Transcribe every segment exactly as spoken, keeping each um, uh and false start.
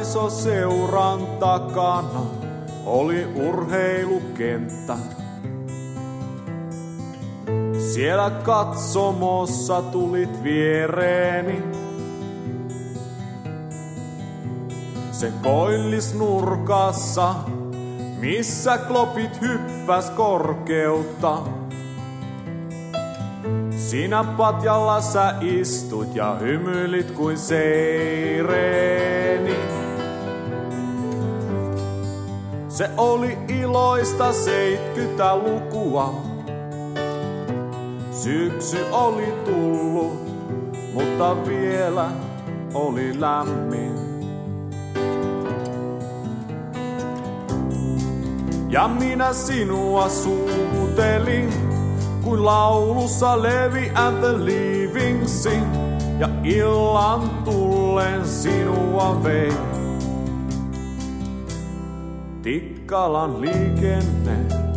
Nuorisoseuran takana oli urheilukenttä. Siellä katsomossa tulit viereeni. Sen koillisnurkassa, missä klopit hyppäs korkeutta. Siinä patjalla sä istut ja hymyilit kuin seireeni. Se oli iloista seitkytälukua. Syksy oli tullut, mutta vielä oli lämmin. Ja minä sinua suutelin, kuin laulussa Levi and the Leaving Sing. Ja illan tullen sinua vei. Tikkalan liikenne.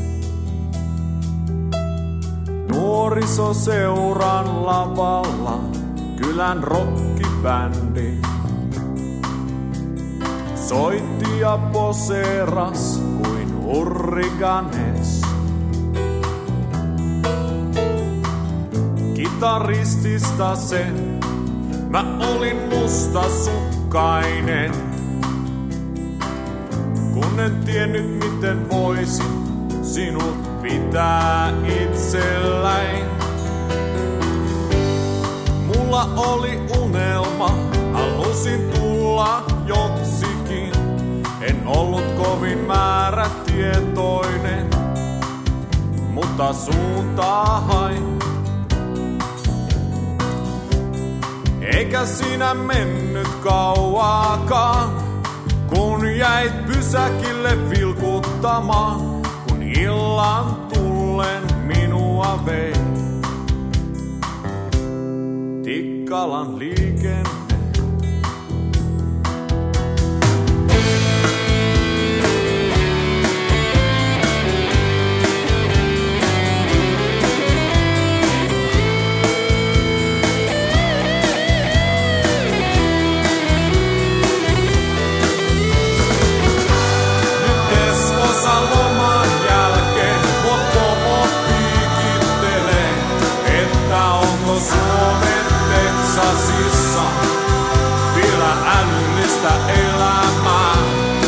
Nuorisoseuran lavalla kylän rockibändi soitti ja poseeras kuin hurrikanes. Kitaristista sen mä olin mustasukkainen, kun en tiennyt miten voisin sinut pitää itselläin. Mulla oli unelma, halusin tulla joksikin. En ollut kovin määrätietoinen, mutta suuntaa hain. Eikä siinä mennyt kauaakaan, kun jäit pysäkille vilkuttamaan, kun illan tullen minua vei. Tikkalan liikenne. Suomen Teksasissa vielä älyllistä elämää.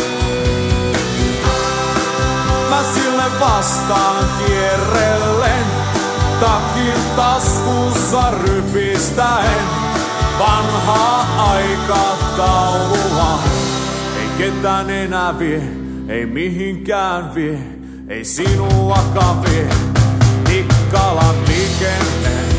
Mä sille vastaan kierrellen, takin taskussa rypistäen. Vanhaa aikataulua ei ketään enää vie, ei mihinkään vie, ei sinuakaan vie. Tikkalan liikenne.